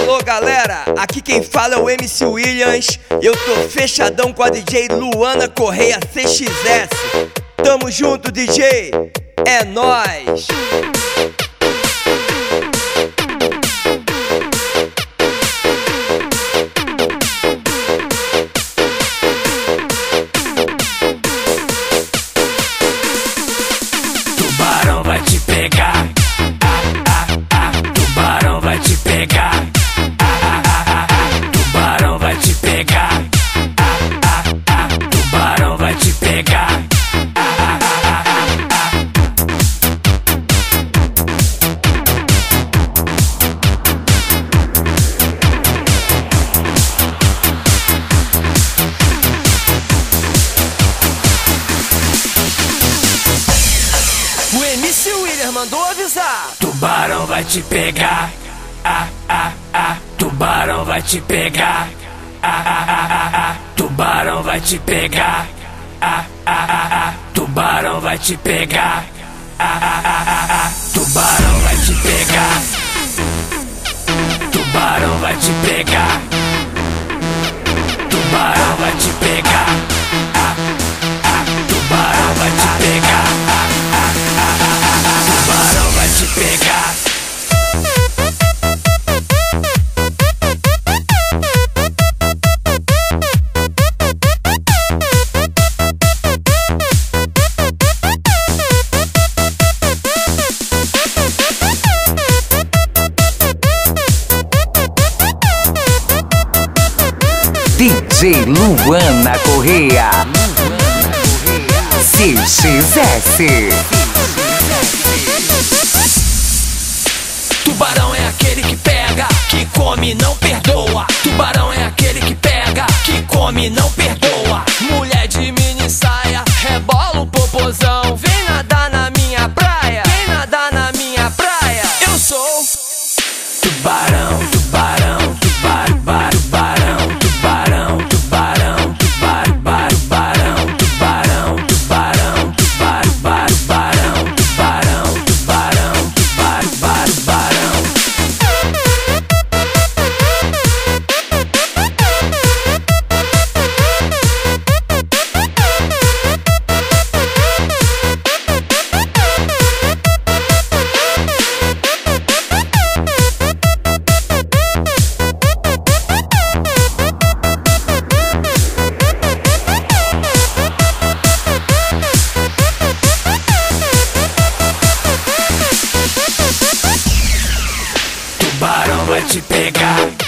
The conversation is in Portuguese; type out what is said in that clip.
Alô galera, aqui quem fala é o MC Williams. Eu tô fechadão com a DJ Luana Correia CXS. Tamo junto, DJ, é nóis. Tubarão vai te pegar, tubarão vai te pegar, tubarão vai te pegar, tubarão vai te pegar. O MC Williams mandou avisar. Tubarão vai te pegar, tubarão vai te pegar, tubarão vai te pegar, tubarão vai te pegar, tubarão vai te pegar, tubarão vai te pegar, tubarão vai te pegar, tubarão vai te pegar, tubarão vai te pegar. DJ Luana Correia CXS. Tubarão é aquele que pega, que come e não perdoa. Tubarão é aquele que pega, que come e não perdoa. Mulher de mini saia, rebola o popozão. Vem nadar na minha praia, vem nadar na minha praia. Eu sou Tubarão, tubarão, tubarão, tubarão, tubarão, tubarão, tubarão, tubarão, tubarão, tubarão, tubarão, tubarão, tubarão, tubarão. Tubarão vai te pegar.